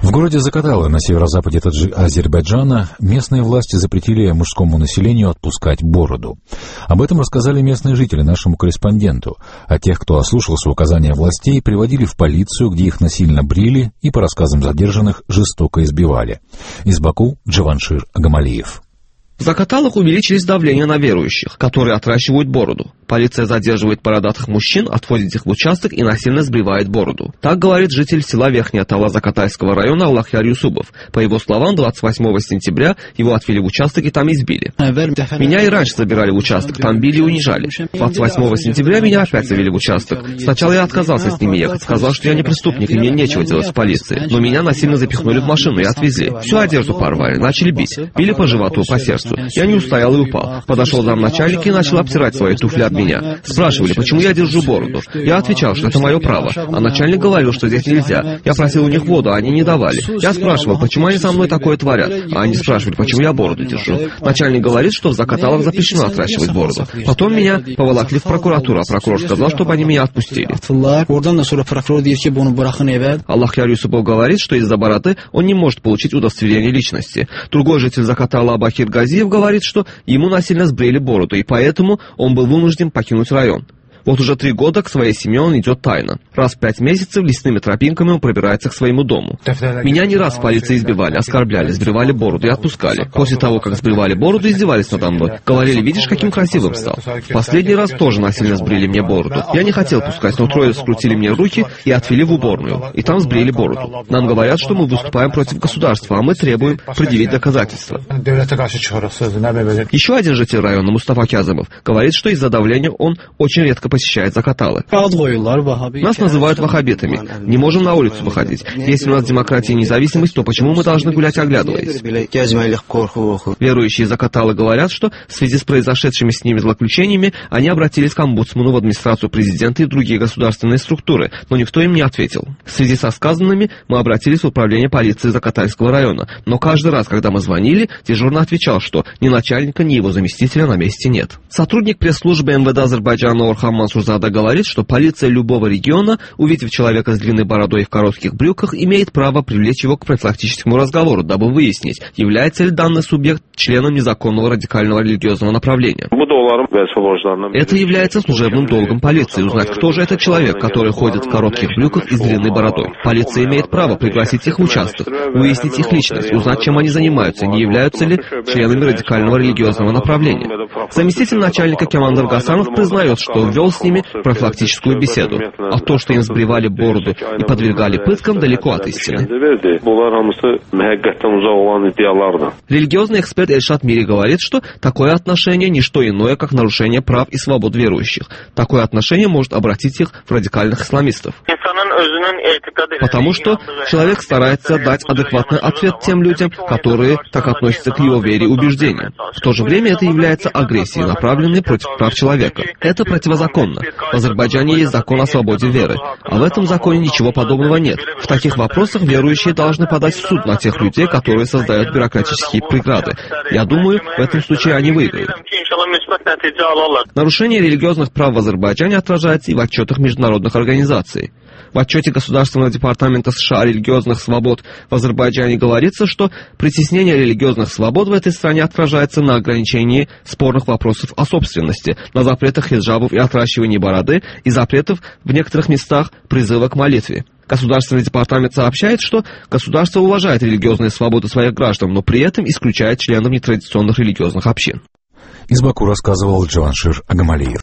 В городе Закатала на северо-западе Азербайджана местные власти запретили мужскому населению отпускать бороду. Об этом рассказали местные жители нашему корреспонденту. А тех, кто ослушался указания властей, приводили в полицию, где их насильно брили и, по рассказам задержанных, жестоко избивали. Из Баку Джаваншир Агамалиев. В Закаталах увеличились давление на верующих, которые отращивают бороду. Полиция задерживает бородатых мужчин, отводит их в участок и насильно сбривает бороду. Так говорит житель села Верхняя Тала Закатальского района Аллахяр Юсупов. По его словам, 28 сентября его отвели в участок и там избили. Меня и раньше забирали в участок, там били и унижали. 28 сентября меня опять завели в участок. Сначала я отказался с ними ехать, сказал, что я не преступник и мне нечего делать в полиции. Но меня насильно запихнули в машину и отвезли. Всю одежду порвали, начали бить. Били по животу, по сердцу. Я не устоял и упал. Подошел замначальник и начал обтирать свои туфли об меня. Спрашивали, почему я держу бороду. Я отвечал, что это мое право. А начальник говорил, что здесь нельзя. Я просил у них воду, а они не давали. Я спрашивал, почему они со мной такое творят. А они спрашивали, почему я бороду держу. Начальник говорит, что в Закаталах запрещено отращивать бороду. Потом меня поволокли в прокуратуру, а прокурор сказал, чтобы они меня отпустили. Аллахяр Юсупов говорит, что из-за бороды он не может получить удостоверение личности. Другой житель Закатала Абахир Газиев говорит, что ему насильно сбрили бороду, и поэтому он был вынужден покинуть район. Вот уже 3 года к своей семье он идет тайно. Раз в 5 месяцев лесными тропинками он пробирается к своему дому. Меня не раз в полиции избивали, оскорбляли, сбривали бороду и отпускали. После того, как сбривали бороду, издевались надо мной. Говорили, видишь, каким красивым стал. В последний раз тоже насильно сбрили мне бороду. Я не хотел пускать, но трое скрутили мне руки и отвели в уборную. И там сбрили бороду. Нам говорят, что мы выступаем против государства, а мы требуем предъявить доказательства. Еще один житель района, Мустафа Кязымов, говорит, что из-за давления он очень редко посещает Закаталы. Нас называют ваххабитами. Не можем на улицу выходить. Если у нас демократия и независимость, то почему мы должны гулять, оглядываясь? Верующие Закаталы говорят, что в связи с произошедшими с ними злоключениями они обратились к омбудсману, в администрацию президента и другие государственные структуры, но никто им не ответил. В связи со сказанными мы обратились в управление полиции Закатальского района, но каждый раз, когда мы звонили, дежурно отвечал, что ни начальника, ни его заместителя на месте нет. Сотрудник пресс-службы МВД Азербайджана Орхан Мансурзада говорит, что полиция любого региона, увидев человека с длинной бородой и в коротких брюках, имеет право привлечь его к профилактическому разговору, дабы выяснить, является ли данный субъект членом незаконного радикального религиозного направления. Это является служебным долгом полиции, узнать, кто же этот человек, который ходит в коротких брюках и с длинной бородой. Полиция имеет право пригласить их в участок, выяснить их личность, узнать, чем они занимаются, не являются ли членами радикального религиозного направления. Заместитель начальника Кемандар Гасанов признает, что ввел с ними профилактическую беседу. А то, что им сбривали бороду и подвергали пыткам, далеко от истины. Религиозный эксперт Эльшат Мири говорит, что такое отношение не что иное, как нарушение прав и свобод верующих. Такое отношение может обратить их в радикальных исламистов. Потому что человек старается дать адекватный ответ тем людям, которые так относятся к его вере и убеждениям. В то же время это является агрессией, направленной против прав человека. Это противозаконно. В Азербайджане есть закон о свободе веры, а в этом законе ничего подобного нет. В таких вопросах верующие должны подать в суд на тех людей, которые создают бюрократические преграды. Я думаю, в этом случае они выиграют. Нарушение религиозных прав в Азербайджане отражается и в отчетах международных организаций. В отчете Государственного департамента США о религиозных свобод в Азербайджане говорится, что притеснение религиозных свобод в этой стране отражается на ограничении спорных вопросов о собственности, на запретах хиджабов и отращивании бороды и запретов в некоторых местах призыва к молитве. Государственный департамент сообщает, что государство уважает религиозные свободы своих граждан, но при этом исключает членов нетрадиционных религиозных общин. Из Баку рассказывал Джаваншир Агамалиев.